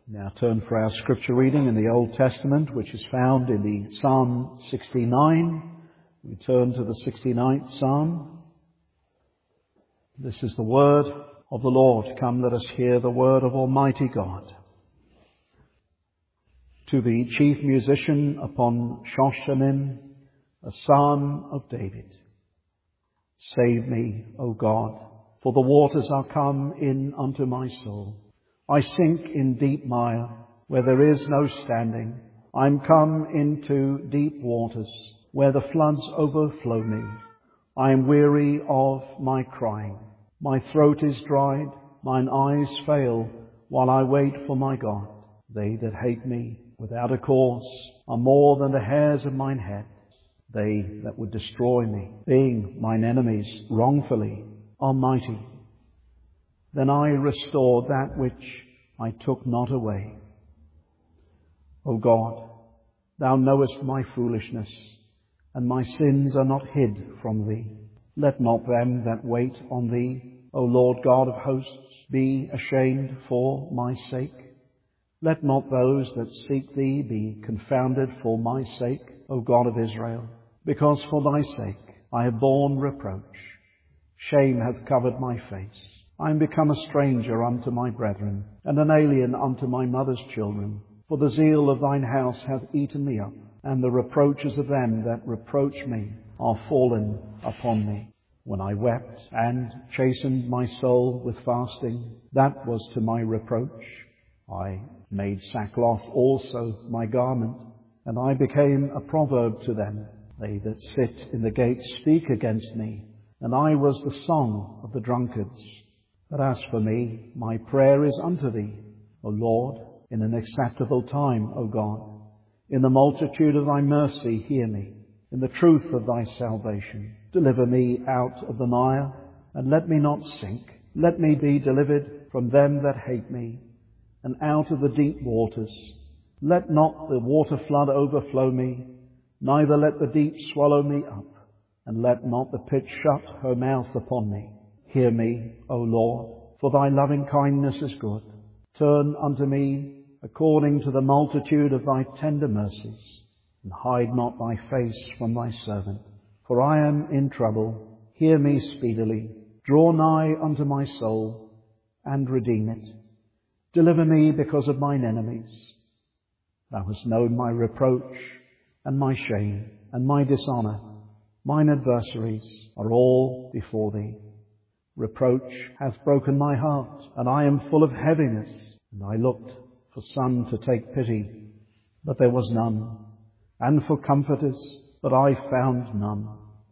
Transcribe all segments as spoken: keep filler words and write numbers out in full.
Now turn for our scripture reading in the Old Testament, which is found in the Psalm sixty-nine. We turn to the sixty-ninth Psalm. This is the word of the Lord. Come, let us hear the word of Almighty God. To the chief musician upon Shoshanim, a psalm of David. Save me, O God, for the waters are come in unto my soul. I sink in deep mire, where there is no standing. I'm come into deep waters, where the floods overflow me. I am weary of my crying. My throat is dried, mine eyes fail, while I wait for my God. They that hate me without a cause are more than the hairs of mine head. They that would destroy me, being mine enemies wrongfully, are mighty. Then I restored that which I took not away. O God, thou knowest my foolishness, and my sins are not hid from thee. Let not them that wait on thee, O Lord God of hosts, be ashamed for my sake. Let not those that seek thee be confounded for my sake, O God of Israel, because for thy sake I have borne reproach. Shame hath covered my face. I am become a stranger unto my brethren, and an alien unto my mother's children. For the zeal of thine house hath eaten me up, and the reproaches of them that reproach me are fallen upon me. When I wept and chastened my soul with fasting, that was to my reproach. I made sackcloth also my garment, and I became a proverb to them. They that sit in the gate speak against me, and I was the song of the drunkards. But as for me, my prayer is unto thee, O Lord, in an acceptable time, O God. In the multitude of thy mercy hear me. In the truth of thy salvation deliver me out of the mire, and let me not sink. Let me be delivered from them that hate me, and out of the deep waters. Let not the water flood overflow me, neither let the deep swallow me up, and let not the pit shut her mouth upon me. Hear me, O Lord, for thy loving kindness is good. Turn unto me according to the multitude of thy tender mercies, and hide not thy face from thy servant. For I am in trouble. Hear me speedily. Draw nigh unto my soul, and redeem it. Deliver me because of mine enemies. Thou hast known my reproach, and my shame, and my dishonour. Mine adversaries are all before thee. Reproach hath broken my heart, and I am full of heaviness. And I looked for some to take pity, but there was none, and for comforters, but I found none.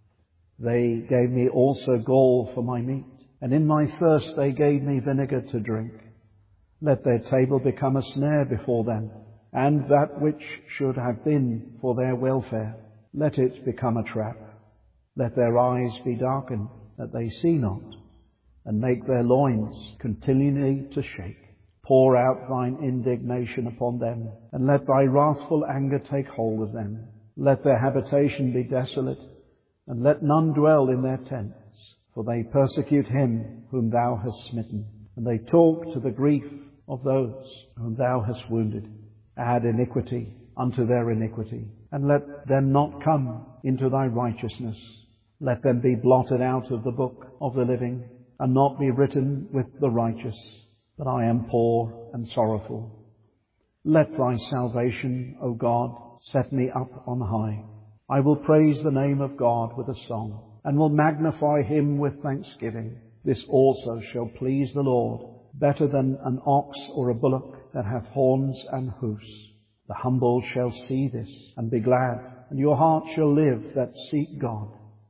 They gave me also gall for my meat, and in my thirst they gave me vinegar to drink. Let their table become a snare before them, and that which should have been for their welfare, let it become a trap. Let their eyes be darkened, that they see not, and make their loins continually to shake. Pour out thine indignation upon them, and let thy wrathful anger take hold of them. Let their habitation be desolate, and let none dwell in their tents. For they persecute him whom thou hast smitten, and they talk to the grief of those whom thou hast wounded. Add iniquity unto their iniquity, and let them not come into thy righteousness. Let them be blotted out of the book of the living, and not be written with the righteous. But I am poor and sorrowful. Let thy salvation, O God, set me up on high. I will praise the name of God with a song, and will magnify him with thanksgiving. This also shall please the Lord, better than an ox or a bullock that hath horns and hoofs. The humble shall see this, and be glad, and your heart shall live that seek God.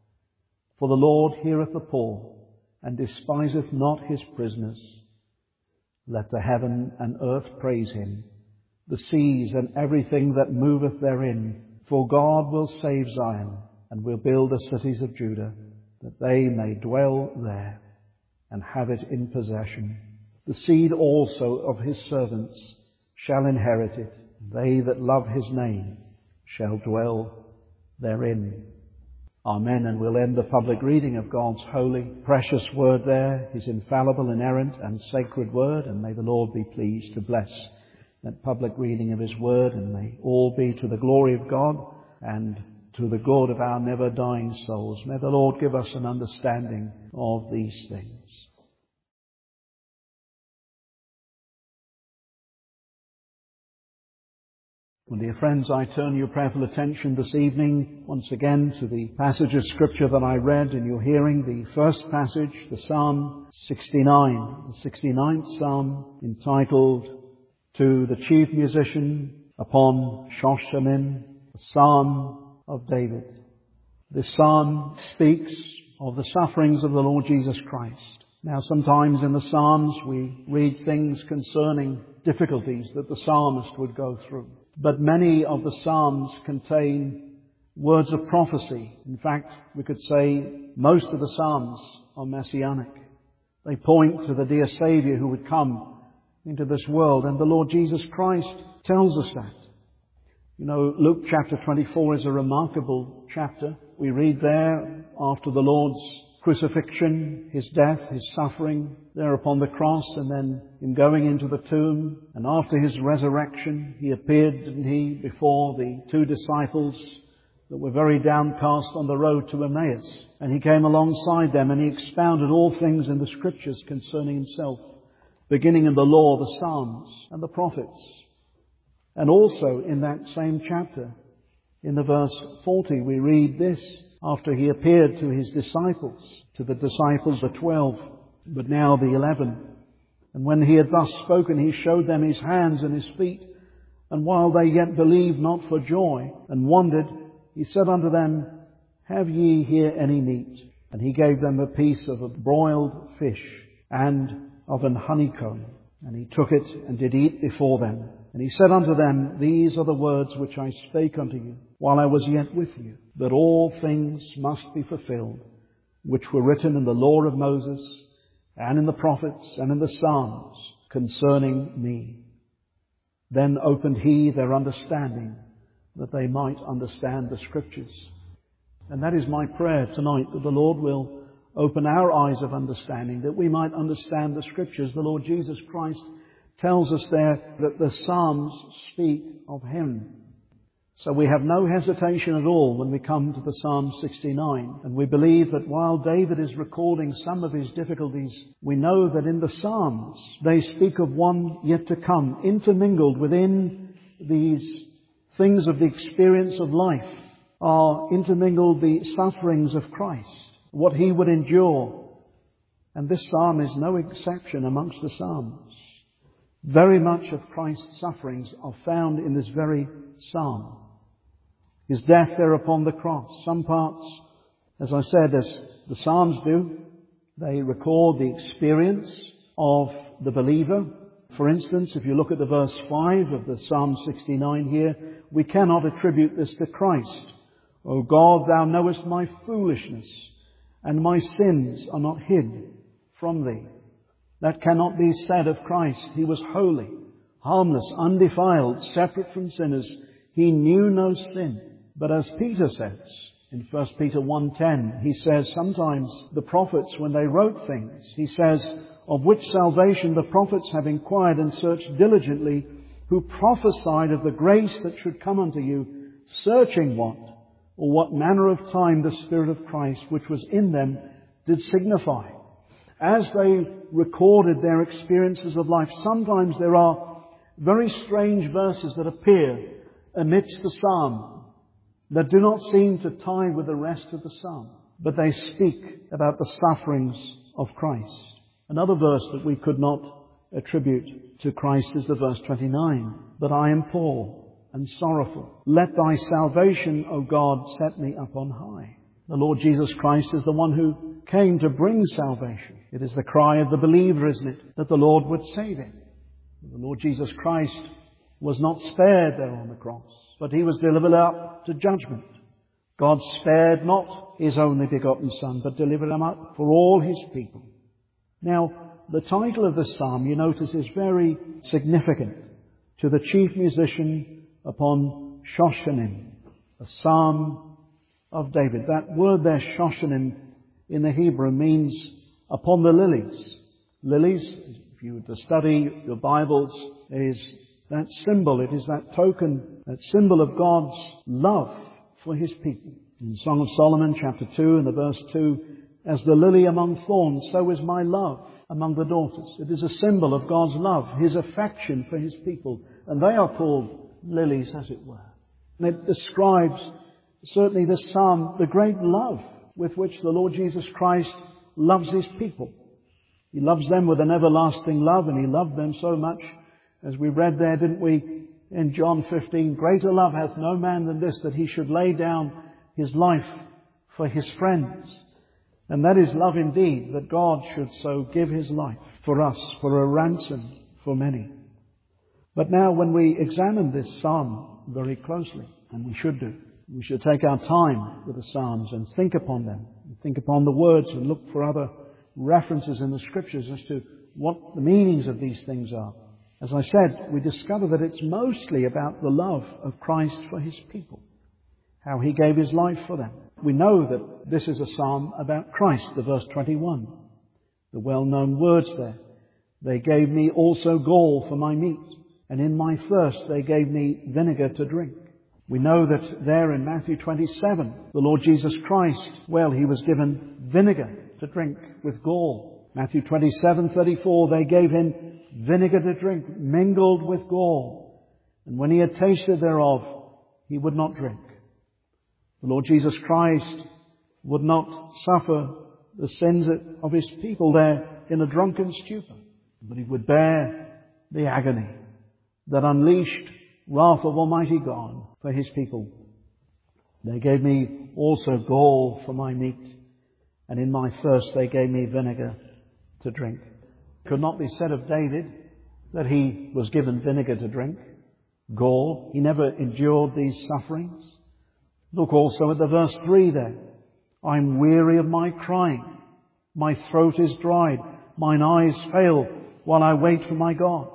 For the Lord heareth the poor, and despiseth not his prisoners. Let the heaven and earth praise him, the seas and everything that moveth therein. For God will save Zion, and will build the cities of Judah, that they may dwell there, and have it in possession. The seed also of his servants shall inherit it. They that love his name shall dwell therein. Amen. And we'll end the public reading of God's holy, precious word there, his infallible, inerrant and sacred word. And may the Lord be pleased to bless that public reading of His Word, and may all be to the glory of God and to the good of our never-dying souls. May the Lord give us an understanding of these things. Well, dear friends, I turn your prayerful attention this evening once again to the passage of Scripture that I read in your hearing, the first passage, the Psalm sixty-nine, the sixty-ninth Psalm, entitled To the Chief Musician upon Shoshanim, the Psalm of David. This psalm speaks of the sufferings of the Lord Jesus Christ. Now, sometimes in the Psalms we read things concerning difficulties that the psalmist would go through. But many of the Psalms contain words of prophecy. In fact, we could say most of the Psalms are messianic. They point to the dear Saviour who would come into this world, and the Lord Jesus Christ tells us that. You know, Luke chapter twenty-four is a remarkable chapter. We read there, after the Lord's crucifixion, His death, His suffering there upon the cross, and then Him going into the tomb, and after His resurrection, He appeared, didn't He, before the two disciples that were very downcast on the road to Emmaus. And He came alongside them and He expounded all things in the Scriptures concerning Himself, beginning in the law, the Psalms, and the prophets. And also in that same chapter, in the verse forty, we read this: after He appeared to His disciples, to the disciples the twelve, but now the eleven. And when He had thus spoken, He showed them His hands and His feet. And while they yet believed not for joy, and wondered, He said unto them, Have ye here any meat? And He gave them a piece of a broiled fish, and of an honeycomb. And He took it, and did eat before them. And He said unto them, These are the words which I spake unto you, while I was yet with you, that all things must be fulfilled, which were written in the law of Moses, and in the prophets, and in the Psalms, concerning me. Then opened He their understanding, that they might understand the Scriptures. And that is my prayer tonight, that the Lord will open our eyes of understanding, that we might understand the Scriptures. The Lord Jesus Christ tells us there that the Psalms speak of Him. So we have no hesitation at all when we come to the Psalm sixty-nine. And we believe that while David is recording some of his difficulties, we know that in the Psalms they speak of one yet to come, intermingled within these things of the experience of life are intermingled the sufferings of Christ, what He would endure. And this psalm is no exception amongst the Psalms. Very much of Christ's sufferings are found in this very psalm. His death there upon the cross. Some parts, as I said, as the Psalms do, they record the experience of the believer. For instance, if you look at the verse five of the Psalm sixty-nine here, we cannot attribute this to Christ. O God, Thou knowest my foolishness, and my sins are not hid from Thee. That cannot be said of Christ. He was holy, harmless, undefiled, separate from sinners. He knew no sin. But as Peter says in First Peter one ten, he says sometimes the prophets, when they wrote things, he says, of which salvation the prophets have inquired and searched diligently, who prophesied of the grace that should come unto you, searching what, or what manner of time the Spirit of Christ, which was in them, did signify. As they recorded their experiences of life, sometimes there are very strange verses that appear amidst the psalm that do not seem to tie with the rest of the psalm, but they speak about the sufferings of Christ. Another verse that we could not attribute to Christ is the verse twenty-nine. But I am poor and sorrowful. Let Thy salvation, O God, set me up on high. The Lord Jesus Christ is the one who came to bring salvation. It is the cry of the believer, isn't it, that the Lord would save him. The Lord Jesus Christ was not spared there on the cross, but He was delivered up to judgment. God spared not His only begotten Son, but delivered Him up for all His people. Now, the title of this psalm, you notice, is very significant. To the chief musician upon Shoshanim, a psalm of David. That word there, Shoshanim, in the Hebrew means upon the lilies. Lilies, if you were to study your Bibles, is that symbol, it is that token, that symbol of God's love for His people. In Song of Solomon, chapter two, and the verse two, as the lily among thorns, so is my love among the daughters. It is a symbol of God's love, His affection for His people. And they are called lilies, as it were. And it describes, certainly this psalm, the great love with which the Lord Jesus Christ loves His people. He loves them with an everlasting love, and He loved them so much, as we read there, didn't we, in John fifteen, greater love hath no man than this, that he should lay down his life for his friends. And that is love indeed, that God should so give His life for us, for a ransom for many. But now when we examine this psalm very closely, and we should do, we should take our time with the psalms and think upon them, and think upon the words and look for other references in the Scriptures as to what the meanings of these things are. As I said, we discover that it's mostly about the love of Christ for His people, how He gave His life for them. We know that this is a psalm about Christ, the verse twenty-one, the well-known words there. They gave me also gall for my meat, and in my thirst they gave me vinegar to drink. We know that there in Matthew twenty-seven, the Lord Jesus Christ, well, He was given vinegar to drink with gall. Matthew twenty-seven thirty-four, they gave Him vinegar to drink, mingled with gall. And when He had tasted thereof, He would not drink. The Lord Jesus Christ would not suffer the sins of His people there in a drunken stupor, but He would bear the agony that unleashed wrath of Almighty God for His people. They gave me also gall for my meat, and in my thirst they gave me vinegar to drink. It could not be said of David that he was given vinegar to drink, gall. He never endured these sufferings. Look also at the verse three there. I'm weary of my crying. My throat is dried. Mine eyes fail while I wait for my God.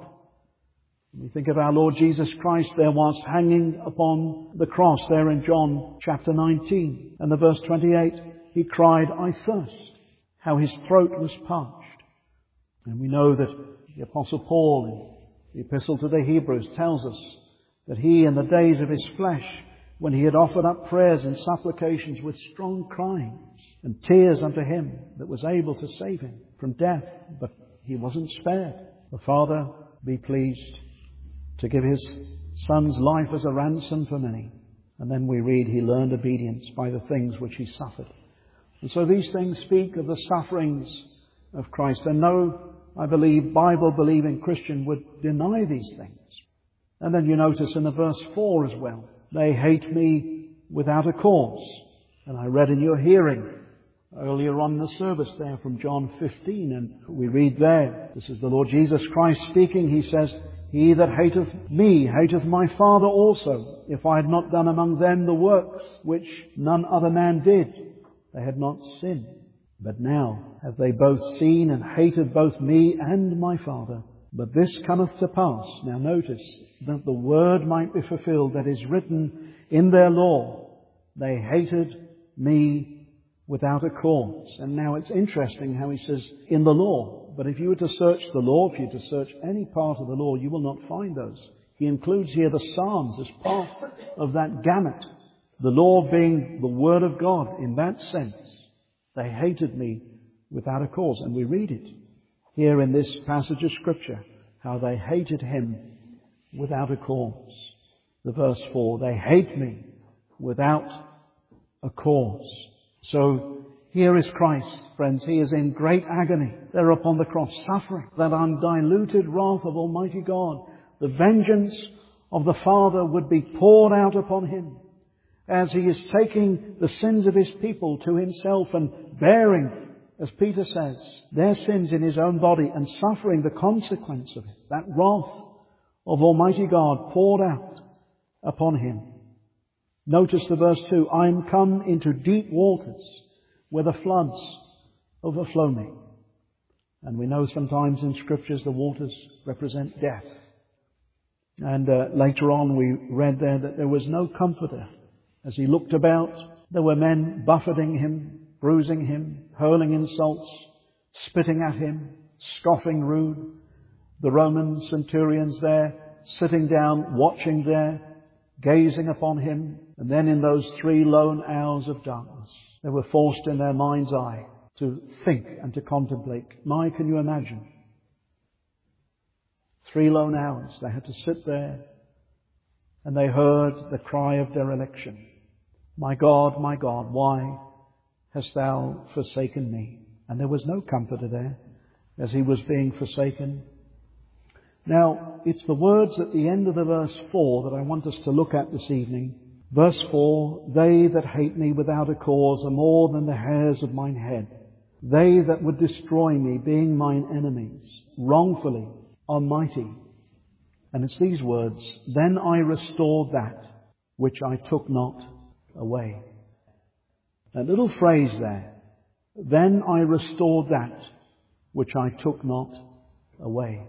We think of our Lord Jesus Christ there whilst hanging upon the cross there in John chapter nineteen. And the verse twenty-eight, He cried, I thirst. How His throat was parched. And we know that the Apostle Paul in the Epistle to the Hebrews tells us that he in the days of his flesh, when he had offered up prayers and supplications with strong cryings and tears unto Him that was able to save him from death, but he wasn't spared. The Father be pleased to give His Son's life as a ransom for many. And then we read He learned obedience by the things which He suffered. And so these things speak of the sufferings of Christ. And no, I believe, Bible-believing Christian would deny these things. And then you notice in the verse four as well, they hate me without a cause. And I read in your hearing earlier on in the service there from John fifteen, and we read there, this is the Lord Jesus Christ speaking. He says, He that hateth me hateth my Father also. If I had not done among them the works which none other man did, they had not sinned. But now have they both seen and hated both me and my Father. But this cometh to pass. Now notice, that the word might be fulfilled that is written in their law. They hated me without a cause. And now it's interesting how he says, in the law. But if you were to search the law, if you were to search any part of the law, you will not find those. He includes here the Psalms as part of that gamut. The law being the Word of God in that sense. They hated me without a cause. And we read it here in this passage of Scripture, how they hated Him without a cause. The verse four, they hate me without a cause. So here is Christ, friends. He is in great agony there upon the cross, suffering that undiluted wrath of Almighty God. The vengeance of the Father would be poured out upon Him as He is taking the sins of His people to Himself and bearing, as Peter says, their sins in His own body and suffering the consequence of it. That wrath of Almighty God poured out upon Him. Notice the verse two, I am come into deep waters where the floods overflow me. And we know sometimes in Scriptures the waters represent death. And uh, later on we read there that there was no comforter. As He looked about, there were men buffeting Him, bruising Him, hurling insults, spitting at Him, scoffing rude. The Roman centurions there sitting down, watching there, gazing upon him, and then in those three lone hours of darkness, they were forced in their mind's eye to think and to contemplate. My, can you imagine? Three lone hours. They had to sit there and they heard the cry of dereliction. My God, my God, why hast thou forsaken me? And there was no comforter there as he was being forsaken. Now, it's the words at the end of the verse four that I want us to look at this evening. Verse four, they that hate me without a cause are more than the hairs of mine head. They that would destroy me, being mine enemies, wrongfully are mighty. And it's these words, then I restored that which I took not away. That little phrase there, then I restored that which I took not away.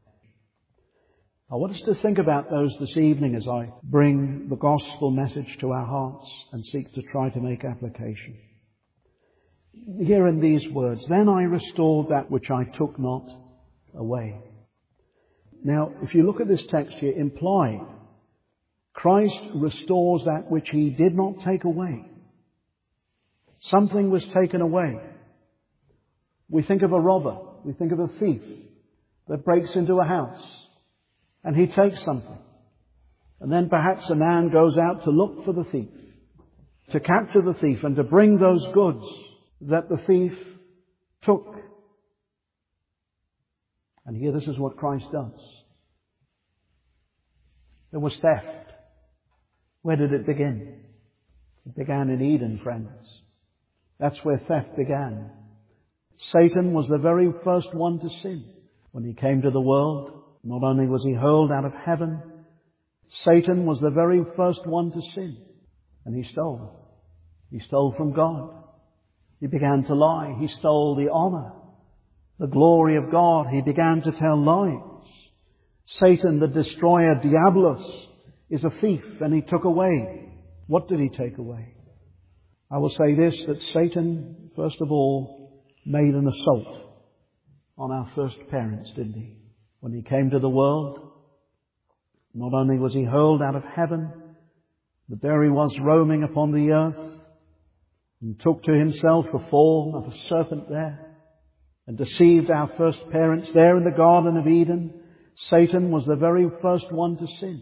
I want us to think about those this evening as I bring the gospel message to our hearts and seek to try to make application. Here in these words, then I restored that which I took not away. Now, if you look at this text here, implied, Christ restores that which he did not take away. Something was taken away. We think of a robber, we think of a thief that breaks into a house and he takes something. And then perhaps a man goes out to look for the thief, to capture the thief and to bring those goods that the thief took. And here this is what Christ does. There was theft. Where did it begin? It began in Eden, friends. That's where theft began. Satan was the very first one to sin. When he came to the world, not only was he hurled out of heaven, Satan was the very first one to sin. And he stole. He stole from God. He began to lie. He stole the honor, the glory of God. He began to tell lies. Satan, the destroyer, Diabolos, is a thief, and he took away. What did he take away? I will say this, that Satan, first of all, made an assault on our first parents, didn't he? When he came to the world, not only was he hurled out of heaven, but there he was roaming upon the earth, and took to himself the form of a serpent there, and deceived our first parents there in the Garden of Eden. Satan was the very first one to sin.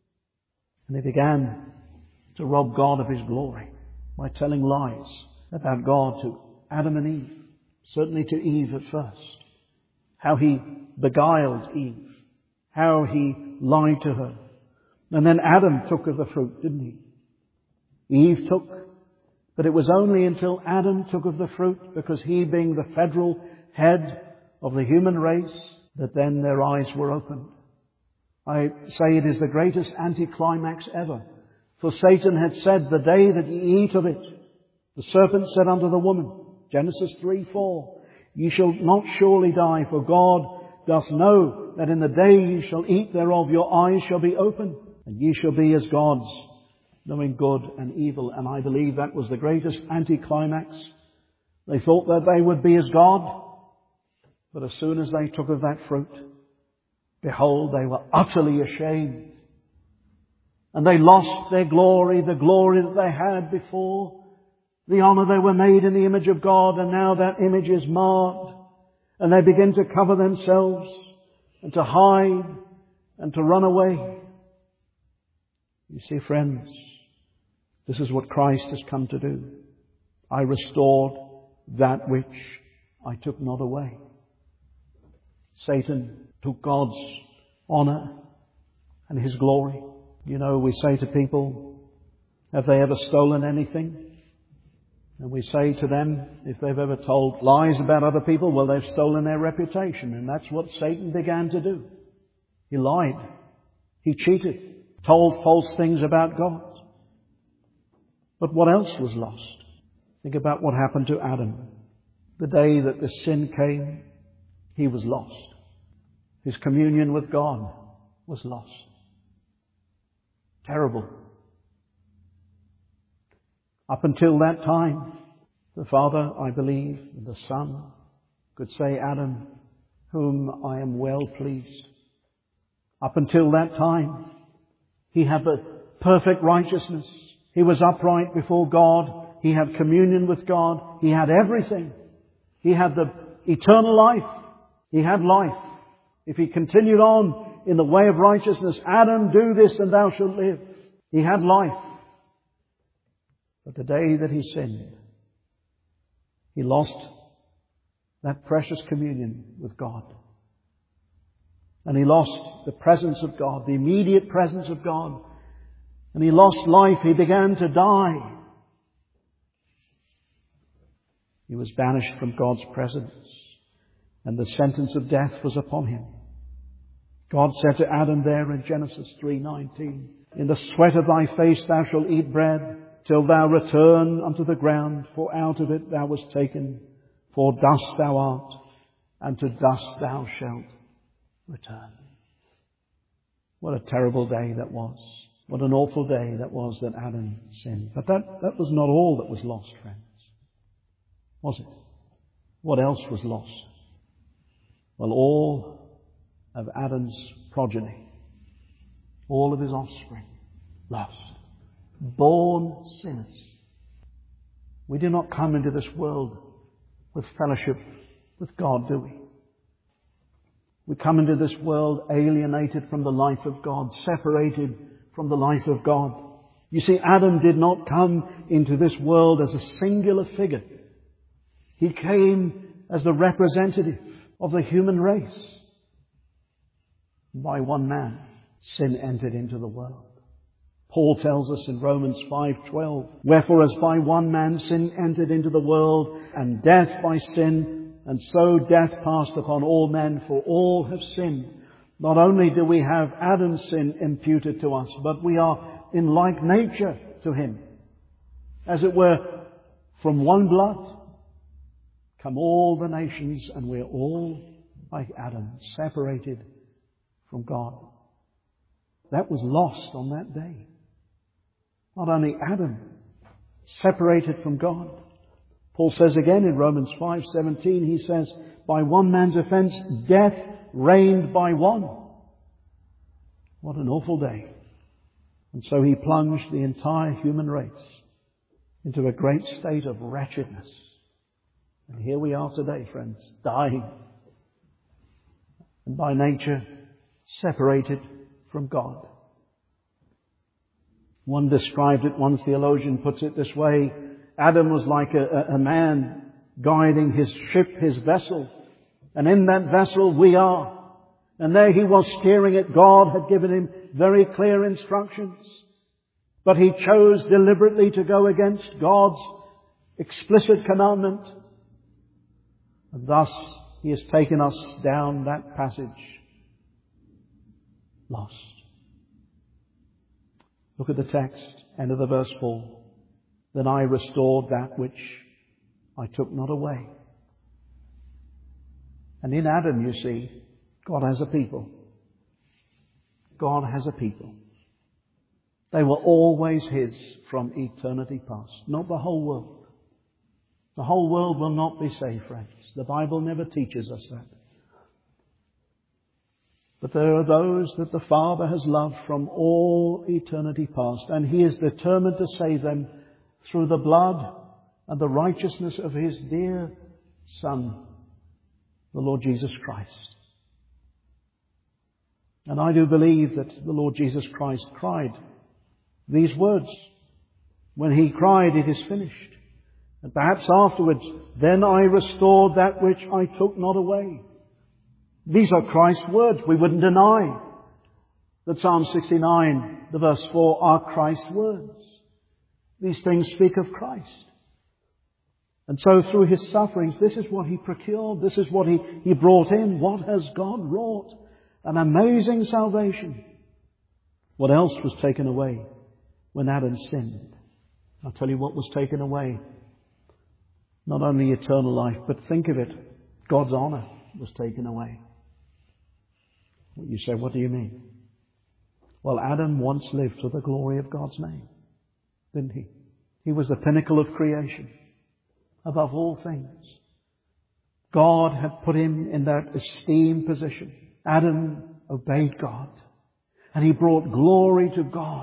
And he began to rob God of his glory by telling lies about God to Adam and Eve, certainly to Eve at first. How he beguiled Eve, how he lied to her. And then Adam took of the fruit, didn't he? Eve took, but it was only until Adam took of the fruit, because he being the federal head of the human race, that then their eyes were opened. I say it is the greatest anticlimax ever. For Satan had said, the day that ye eat of it, the serpent said unto the woman, Genesis three four, ye shall not surely die, for God doth know that in the day ye shall eat thereof, your eyes shall be opened, and ye shall be as gods, knowing good and evil. And I believe that was the greatest anticlimax. They thought that they would be as God, but as soon as they took of that fruit, behold, they were utterly ashamed. And they lost their glory, the glory that they had before, the honor they were made in the image of God, and now that image is marred. And they begin to cover themselves and to hide and to run away. You see, friends, this is what Christ has come to do. I restored that which I took not away. Satan took God's honor and his glory. You know, we say to people, have they ever stolen anything? And we say to them, if they've ever told lies about other people, well, they've stolen their reputation. And that's what Satan began to do. He lied. He cheated. Told false things about God. But what else was lost? Think about what happened to Adam. The day that the sin came, he was lost. His communion with God was lost. Terrible. Up until that time, the Father, I believe, and the Son could say, Adam, whom I am well pleased. Up until that time, he had the perfect righteousness. He was upright before God. He had communion with God. He had everything. He had the eternal life. He had life. If he continued on in the way of righteousness, Adam, do this and thou shalt live. He had life. But the day that he sinned, he lost that precious communion with God. And he lost the presence of God, the immediate presence of God. And he lost life. He began to die. He was banished from God's presence, and the sentence of death was upon him. God said to Adam there in Genesis three nineteen, "In the sweat of thy face thou shalt eat bread, till thou return unto the ground, for out of it thou wast taken, for dust thou art, and to dust thou shalt return." What a terrible day that was. What an awful day that was that Adam sinned. But that, that was not all that was lost, friends. Was it? What else was lost? Well, all of Adam's progeny, all of his offspring, lost. Born sinners. We do not come into this world with fellowship with God, do we? We come into this world alienated from the life of God, separated from the life of God. You see, Adam did not come into this world as a singular figure. He came as the representative of the human race. By one man, sin entered into the world. Paul tells us in Romans five twelve, "Wherefore as by one man sin entered into the world, and death by sin, and so death passed upon all men, for all have sinned." Not only do we have Adam's sin imputed to us, but we are in like nature to him. As it were, from one blood come all the nations, and we're all like Adam, separated from God. That was lost on that day. Not only Adam, separated from God. Paul says again in Romans five seventeen, he says, "By one man's offence, death reigned by one." What an awful day. And so he plunged the entire human race into a great state of wretchedness. And here we are today, friends, dying. And by nature, separated from God. One described it, one theologian puts it this way: Adam was like a, a man guiding his ship, his vessel. And in that vessel we are. And there he was steering it. God had given him very clear instructions. But he chose deliberately to go against God's explicit commandment. And thus he has taken us down that passage. Lost. Look at the text, end of the verse four. "Then I restored that which I took not away." And in Adam, you see, God has a people. God has a people. They were always his from eternity past. Not the whole world. The whole world will not be saved, friends. The Bible never teaches us that. But there are those that the Father has loved from all eternity past, and he is determined to save them through the blood and the righteousness of his dear Son, the Lord Jesus Christ. And I do believe that the Lord Jesus Christ cried these words. When he cried, "It is finished." And perhaps afterwards, "Then I restored that which I took not away." These are Christ's words. We wouldn't deny that Psalm sixty-nine, the verse four, are Christ's words. These things speak of Christ. And so through his sufferings, this is what he procured. This is what he, he brought in. What has God wrought? An amazing salvation. What else was taken away when Adam sinned? I'll tell you what was taken away. Not only eternal life, but think of it, God's honor was taken away. You say, what do you mean? Well, Adam once lived to the glory of God's name, didn't he? He was the pinnacle of creation, above all things. God had put him in that esteemed position. Adam obeyed God. And he brought glory to God.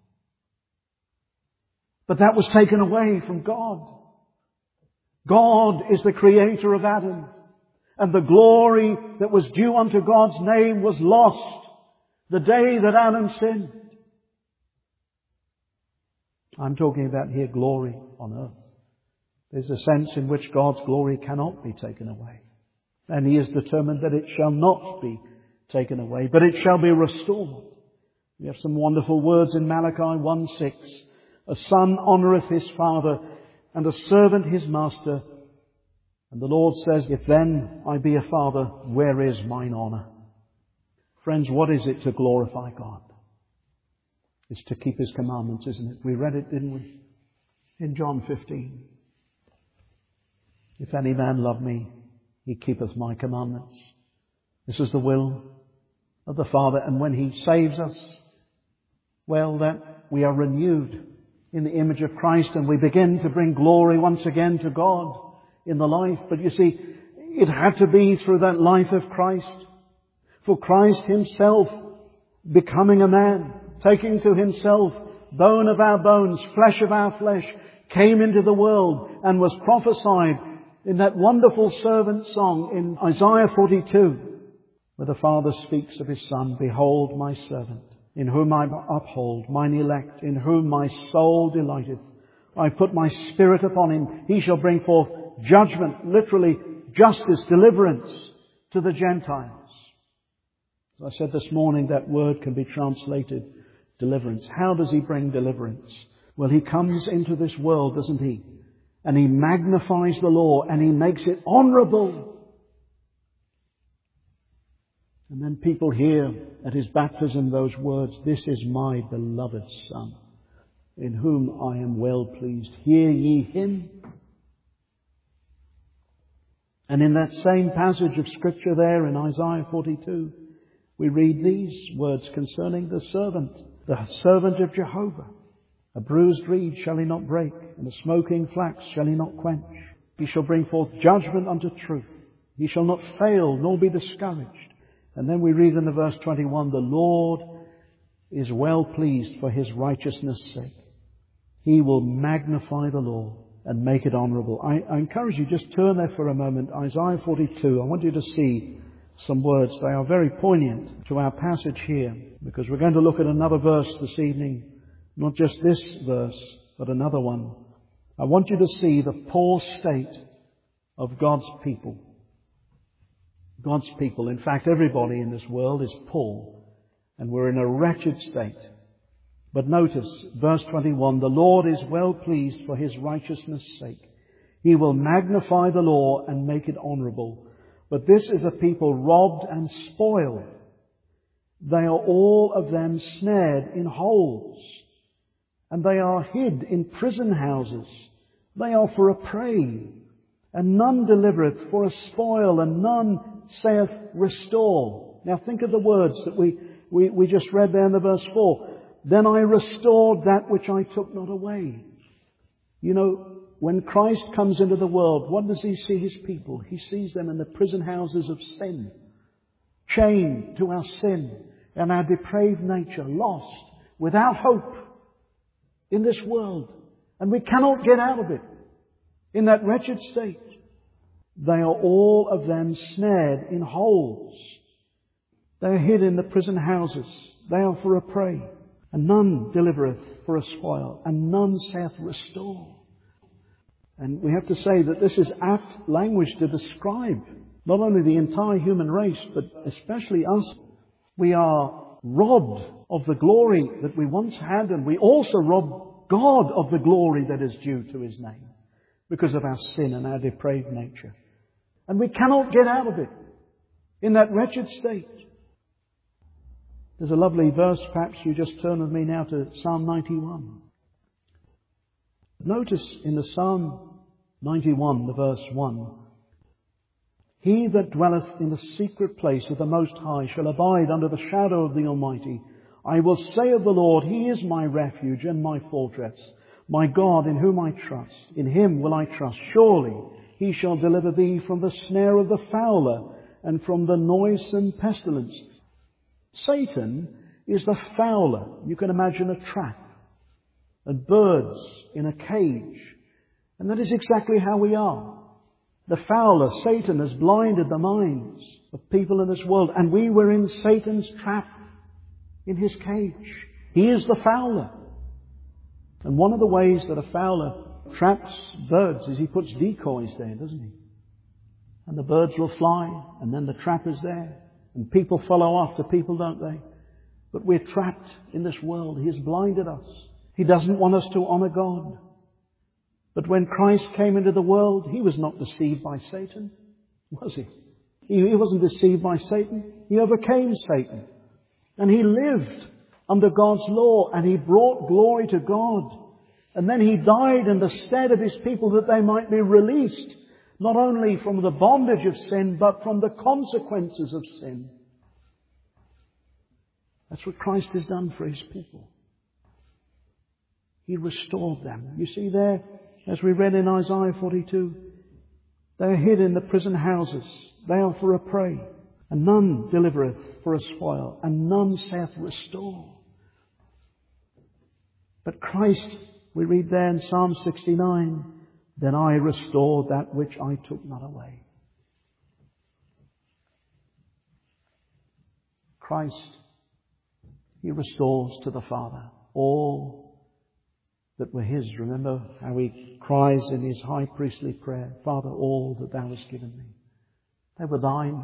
But that was taken away from God. God is the creator of Adam. And the glory that was due unto God's name was lost the day that Adam sinned. I'm talking about here glory on earth. There's a sense in which God's glory cannot be taken away. And he is determined that it shall not be taken away, but it shall be restored. We have some wonderful words in Malachi one six. A son honoureth his father, and a servant his master. And the Lord says, if then I be a father, where is mine honour? Friends, what is it to glorify God? It's to keep his commandments, isn't it? We read it, didn't we? In John fifteen. If any man love me, he keepeth my commandments. This is the will of the Father. And when he saves us, well, that we are renewed in the image of Christ, and we begin to bring glory once again to God in the life. But you see, it had to be through that life of Christ. For Christ himself becoming a man, taking to himself bone of our bones, flesh of our flesh, came into the world and was prophesied in that wonderful servant song in Isaiah forty-two, where the Father speaks of his Son, behold my servant, in whom I uphold mine elect, in whom my soul delighteth. I put my spirit upon him. He shall bring forth judgment, literally justice, deliverance to the Gentiles. As I said this morning, that word can be translated deliverance. How does he bring deliverance? Well, he comes into this world, doesn't he? And he magnifies the law and he makes it honourable. And then people hear at his baptism those words, this is my beloved Son, in whom I am well pleased. Hear ye him. And in that same passage of Scripture there in Isaiah forty-two, we read these words concerning the servant, the servant of Jehovah. A bruised reed shall he not break, and a smoking flax shall he not quench. He shall bring forth judgment unto truth. He shall not fail, nor be discouraged. And then we read in the verse twenty-one, the Lord is well pleased for his righteousness' sake. He will magnify the law and make it honourable. I, I encourage you, just turn there for a moment. Isaiah forty-two, I want you to see some words. They are very poignant to our passage here, because we're going to look at another verse this evening. Not just this verse, but another one. I want you to see the poor state of God's people. God's people, in fact, everybody in this world is poor, and we're in a wretched state. But notice, verse twenty-one, the Lord is well pleased for his righteousness' sake. He will magnify the law and make it honourable. But this is a people robbed and spoiled. They are all of them snared in holes, and they are hid in prison houses. They are for a prey, and none delivereth, for a spoil, and none saith, restore. Now think of the words that we, we, we just read there in the verse four. Then I restored that which I took not away. You know, when Christ comes into the world, what does he see his people? He sees them in the prison houses of sin, chained to our sin and our depraved nature, lost, without hope in this world. And we cannot get out of it in that wretched state. They are all of them snared in holes. They are hid in the prison houses. They are for a prey. And none delivereth for a spoil. And none saith restore. And we have to say that this is apt language to describe not only the entire human race, but especially us. We are robbed of the glory that we once had, and we also rob God of the glory that is due to his name because of our sin and our depraved nature. And we cannot get out of it in that wretched state. There's a lovely verse, perhaps you just turn with me now to Psalm ninety-one. Notice in the Psalm ninety-one, the verse one, he that dwelleth in the secret place of the Most High shall abide under the shadow of the Almighty. I will say of the Lord, he is my refuge and my fortress, my God in whom I trust. In him will I trust. Surely he shall deliver thee from the snare of the fowler and from the noisome pestilence. Satan He is the fowler. You can imagine a trap and birds in a cage. And that is exactly how we are. The fowler, Satan, has blinded the minds of people in this world, and we were in Satan's trap, in his cage. He is the fowler. And one of the ways that a fowler traps birds is he puts decoys there, doesn't he? And the birds will fly, and then the trap is there. And people follow after people, don't they? But we're trapped in this world. He has blinded us. He doesn't want us to honour God. But when Christ came into the world, He was not deceived by Satan, was He? He, he wasn't deceived by Satan. He overcame Satan. And He lived under God's law, and He brought glory to God. And then He died in the stead of His people that they might be released, not only from the bondage of sin, but from the consequences of sin. That's what Christ has done for His people. He restored them. You see there, as we read in Isaiah forty-two, they are hid in the prison houses. They are for a prey. And none delivereth for a spoil. And none saith, restore. But Christ, we read there in Psalm sixty-nine, then I restored that which I took not away. Christ, He restores to the Father all that were His. Remember how He cries in His high priestly prayer, Father, all that Thou hast given me, they were Thine.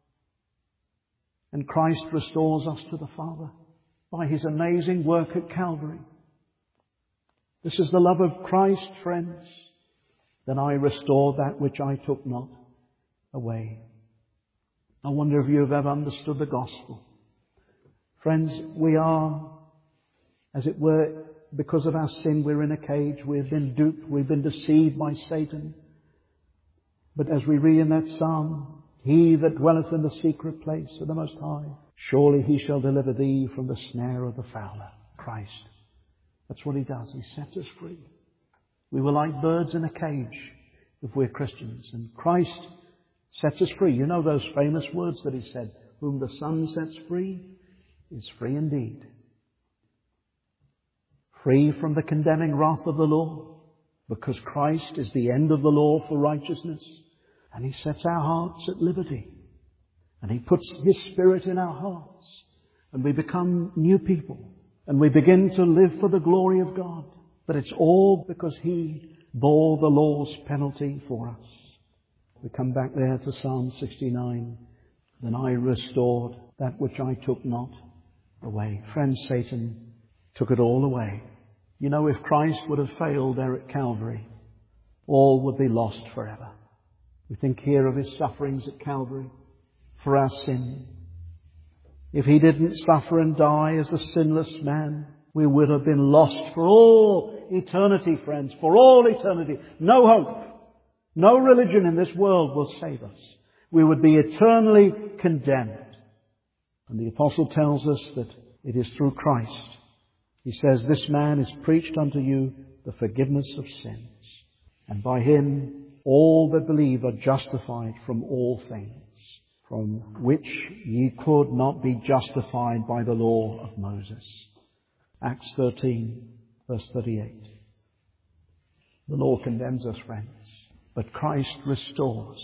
And Christ restores us to the Father by His amazing work at Calvary. This is the love of Christ, friends. Then I restored that which I took not away. I wonder if you have ever understood the gospel. Friends, we are, as it were, because of our sin, we're in a cage. We've been duped. We've been deceived by Satan. But as we read in that psalm, He that dwelleth in the secret place of the Most High, surely He shall deliver thee from the snare of the fowler. Christ. That's what He does. He sets us free. We were like birds in a cage if we're Christians. And Christ sets us free. You know those famous words that He said, whom the Son sets free is free indeed. Free from the condemning wrath of the law, because Christ is the end of the law for righteousness. And He sets our hearts at liberty. And He puts His Spirit in our hearts. And we become new people. And we begin to live for the glory of God. But it's all because He bore the law's penalty for us. We come back there to Psalm sixty-nine. Then I restored that which I took not away. Friends, Satan took it all away. You know, if Christ would have failed there at Calvary, all would be lost forever. We think here of His sufferings at Calvary for our sin. If He didn't suffer and die as a sinless man, we would have been lost for all eternity, friends, for all eternity. No hope, no religion in this world will save us. We would be eternally condemned. And the Apostle tells us that it is through Christ. He says, this man is preached unto you the forgiveness of sins. And by Him all that believe are justified from all things, from which ye could not be justified by the law of Moses. Acts thirteen, verse thirty-eight. The law condemns us, friends, but Christ restores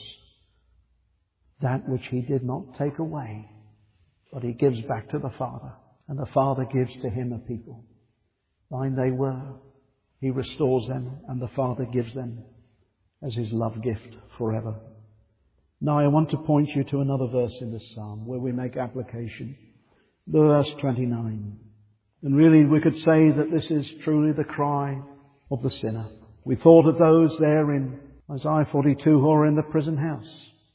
that which He did not take away, but He gives back to the Father, and the Father gives to Him a people. Thine they were. He restores them, and the Father gives them as His love gift forever. Now I want to point you to another verse in this psalm where we make application. Verse twenty-nine. And really we could say that this is truly the cry of the sinner. We thought of those there in Isaiah forty-two who are in the prison house.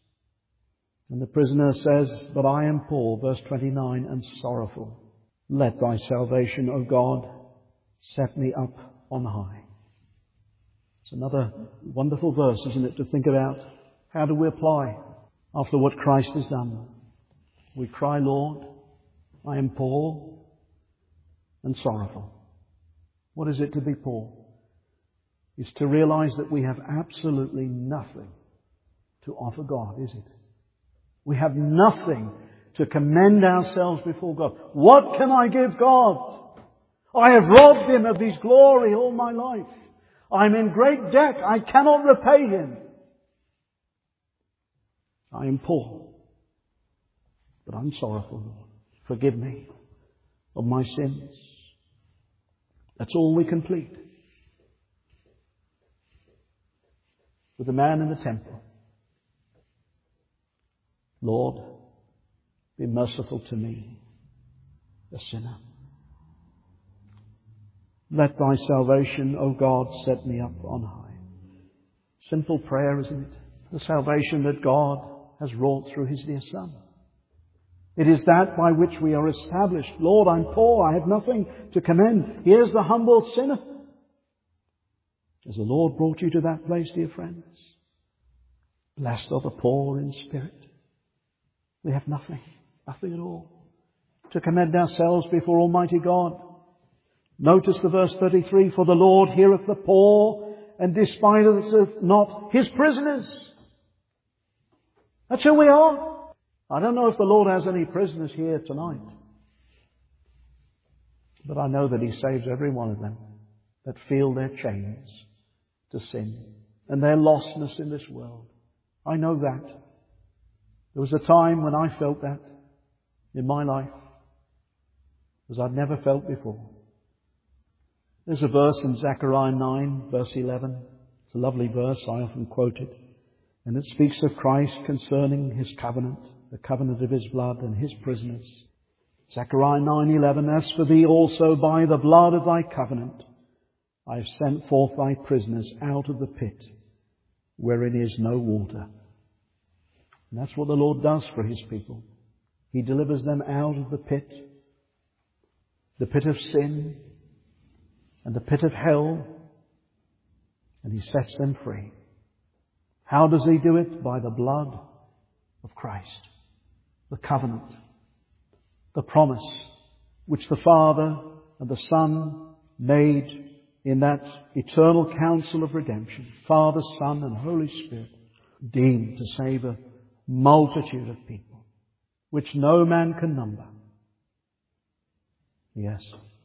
And the prisoner says, but I am poor, verse twenty-nine, and sorrowful. Let Thy salvation, O God, set me up on high. It's another wonderful verse, isn't it, to think about how do we apply after what Christ has done. We cry, Lord, I am poor and sorrowful. What is it to be poor? It's to realize that we have absolutely nothing to offer God, is it? We have nothing to commend ourselves before God. What can I give God? I have robbed Him of His glory all my life. I'm in great debt. I cannot repay Him. I am poor, but I'm sorrowful, Lord. Forgive me of my sins. That's all we can plead. With the man in the temple, Lord, be merciful to me, a sinner. Let thy salvation, O God, set me up on high. Simple prayer, isn't it? The salvation that God has wrought through His dear Son. It is that by which we are established. Lord, I'm poor. I have nothing to commend. Here's the humble sinner. Has the Lord brought you to that place, dear friends? Blessed are the poor in spirit. We have nothing, nothing at all to commend ourselves before Almighty God. Notice the verse thirty-three, for the Lord heareth the poor and despiseth not His prisoners. That's who we are. I don't know if the Lord has any prisoners here tonight, but I know that He saves every one of them that feel their chains to sin and their lostness in this world. I know that. There was a time when I felt that in my life as I'd never felt before. There's a verse in Zechariah nine, verse eleven. It's a lovely verse. I often quote it. And it speaks of Christ concerning His covenant, the covenant of His blood and His prisoners. Zechariah nine eleven, as for thee also by the blood of thy covenant, I have sent forth thy prisoners out of the pit, wherein is no water. And that's what the Lord does for His people. He delivers them out of the pit, the pit of sin and the pit of hell, and He sets them free. How does He do it? By the blood of Christ. The covenant, the promise which the Father and the Son made in that eternal council of redemption. Father, Son and Holy Spirit, deemed to save a multitude of people, which no man can number. Yes,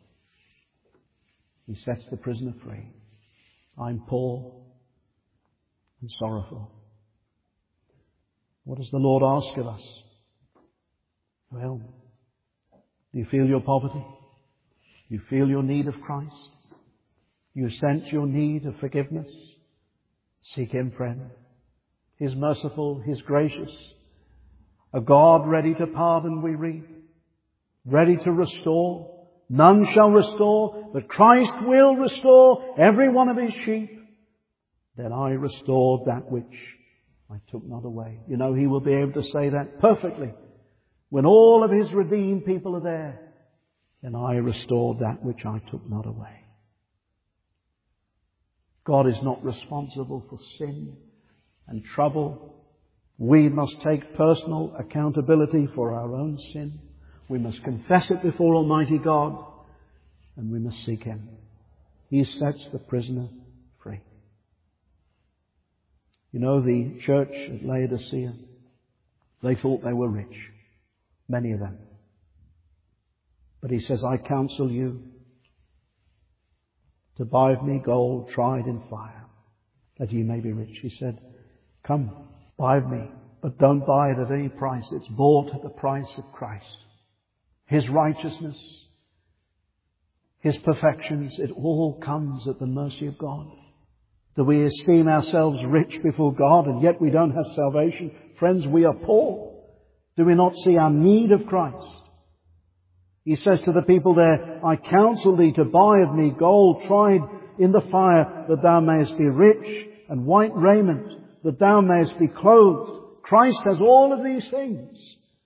He sets the prisoner free. I'm poor and sorrowful. What does the Lord ask of us? Well, do you feel your poverty? Do you feel your need of Christ? Do you sense your need of forgiveness? Seek Him, friend. He's merciful, He's gracious. A God ready to pardon, we read. Ready to restore. None shall restore, but Christ will restore every one of His sheep. Then I restored that which I took not away. You know, He will be able to say that perfectly. When all of His redeemed people are there, then I restored that which I took not away. God is not responsible for sin and trouble. We must take personal accountability for our own sin. We must confess it before Almighty God, and we must seek Him. He sets the prisoner free. You know, the church at Laodicea, they thought they were rich. Many of them. But He says, I counsel you to buy of me gold tried in fire, that ye may be rich. He said, come, buy of me, but don't buy it at any price. It's bought at the price of Christ. His righteousness, His perfections, it all comes at the mercy of God. Do we esteem ourselves rich before God and yet we don't have salvation? Friends, we are poor. Do we not see our need of Christ? He says to the people there, I counsel thee to buy of me gold tried in the fire, that thou mayest be rich, and white raiment, that thou mayest be clothed. Christ has all of these things.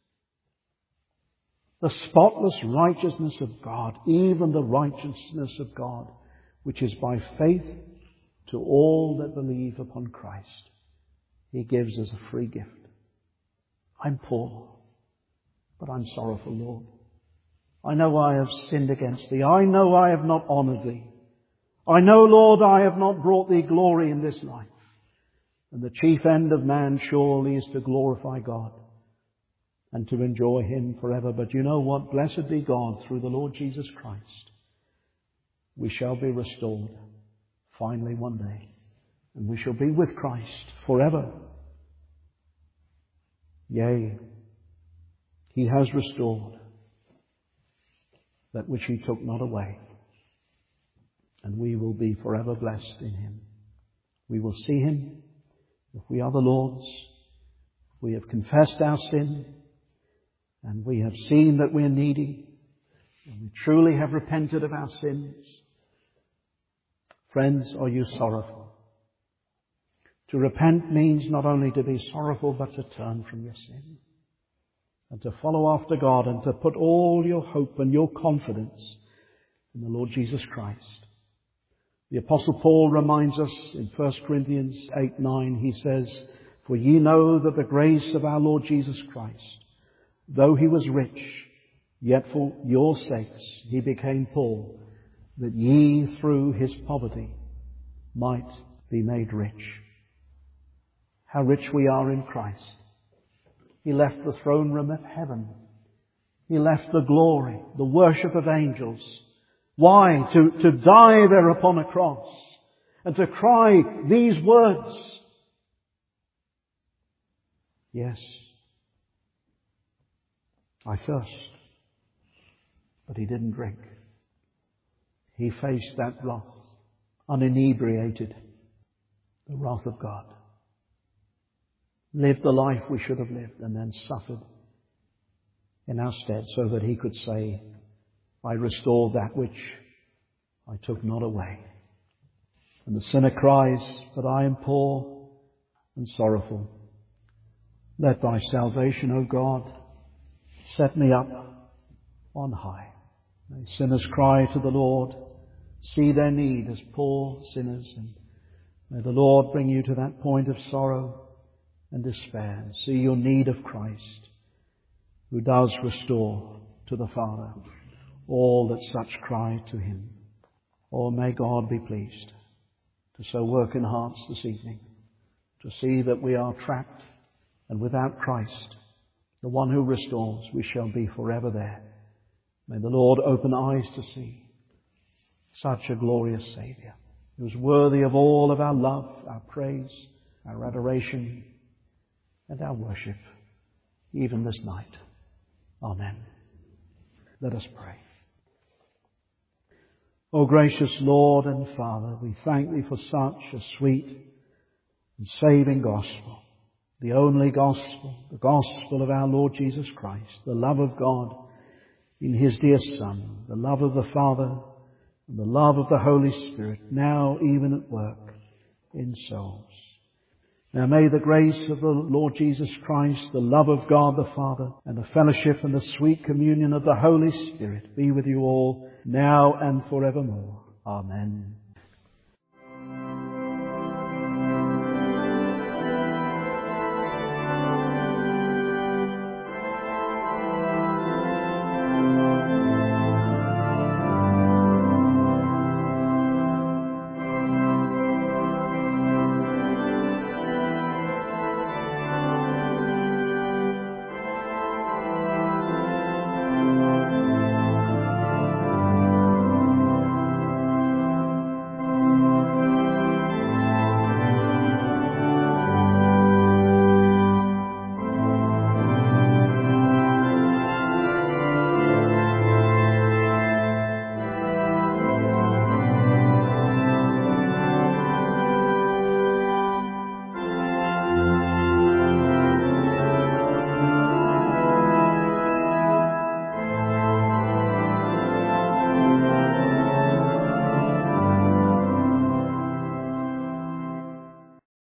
The spotless righteousness of God, even the righteousness of God, which is by faith to all that believe upon Christ. He gives as a free gift. I'm poor, but I'm sorrowful, Lord. I know I have sinned against Thee. I know I have not honoured Thee. I know, Lord, I have not brought Thee glory in this life. And the chief end of man surely is to glorify God. and to enjoy Him forever. But you know what? Blessed be God, through the Lord Jesus Christ, we shall be restored finally one day. And we shall be with Christ forever. Yea, He has restored that which He took not away. And we will be forever blessed in Him. We will see Him if we are the Lord's. We have confessed our sin, and we have seen that we are needy, and we truly have repented of our sins. Friends, are you sorrowful? To repent means not only to be sorrowful, but to turn from your sin and to follow after God and to put all your hope and your confidence in the Lord Jesus Christ. The Apostle Paul reminds us in First Corinthians eight nine, he says, "For ye know that the grace of our Lord Jesus Christ, though He was rich, yet for your sakes He became poor, that ye through His poverty might be made rich." How rich we are in Christ. He left the throne room of heaven. He left the glory, the worship of angels. Why? To, to die there upon a cross and to cry these words. Yes, I thirst. But He didn't drink. He faced that wrath, uninebriated, the wrath of God. Lived the life we should have lived and then suffered in our stead so that He could say, I restored that which I took not away. And the sinner cries, but I am poor and sorrowful. Let Thy salvation, O God, set me up on high. May sinners cry to the Lord, see their need as poor sinners, and may the Lord bring you to that point of sorrow and despair, and see your need of Christ, who does restore to the Father all that such cry to Him. Oh, may God be pleased to so work in hearts this evening, to see that we are trapped, and without Christ, the one who restores, we shall be forever there. May the Lord open eyes to see such a glorious Saviour, who is worthy of all of our love, our praise, our adoration, and our worship, even this night. Amen. Let us pray. O gracious Lord and Father, we thank Thee for such a sweet and saving gospel, the only gospel, the gospel of our Lord Jesus Christ, the love of God in His dear Son, the love of the Father, and the love of the Holy Spirit, now even at work in souls. Now may the grace of the Lord Jesus Christ, the love of God the Father, and the fellowship and the sweet communion of the Holy Spirit be with you all, now and forevermore. Amen.